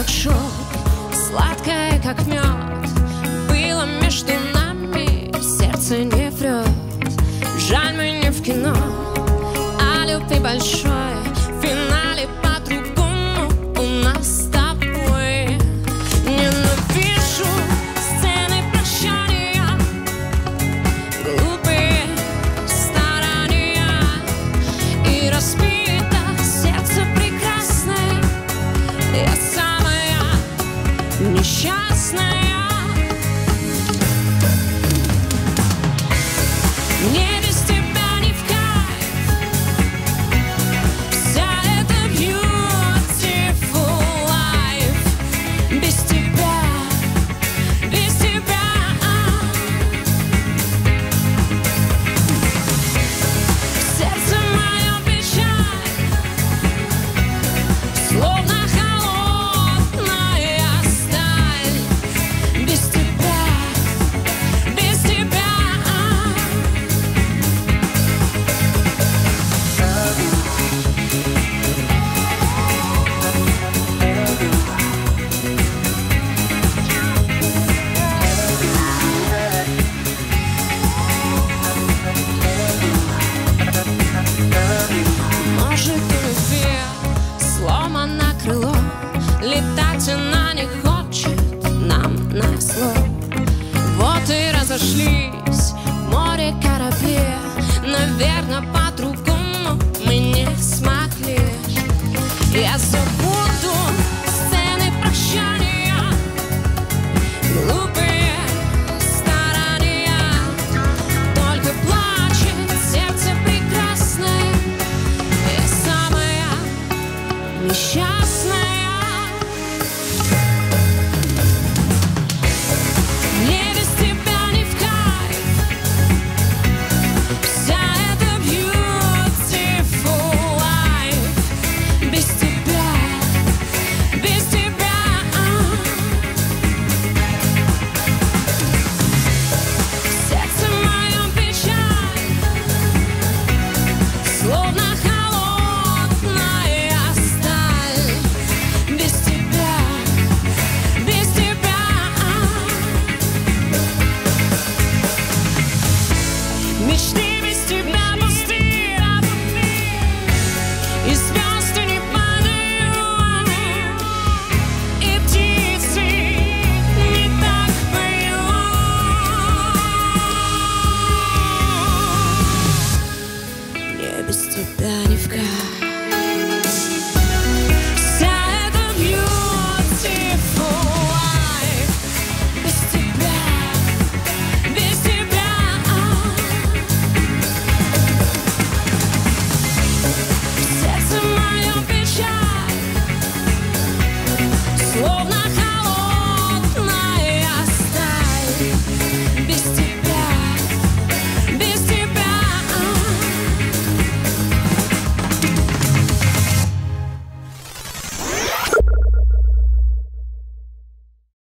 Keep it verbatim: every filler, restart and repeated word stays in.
как шелк, сладкое, как мед. Было между нами, сердце не врет. Жаль, мы не в кино, а любви большой. В финале по-другому у нас с тобой. Ненавижу сцены прощания, глупые старания и разбито сердце прекрасное. Я самая несчастная. Мне без тебя не в кайф. Вся эта beautiful life. Без тебя, без тебя. Сердце мое печаль, словно холодная сталь. Без тебя, без тебя. Может, у любви сломано крыло, летать она не хочет нам назло. Вот и разошлись в море корабли, наверно, по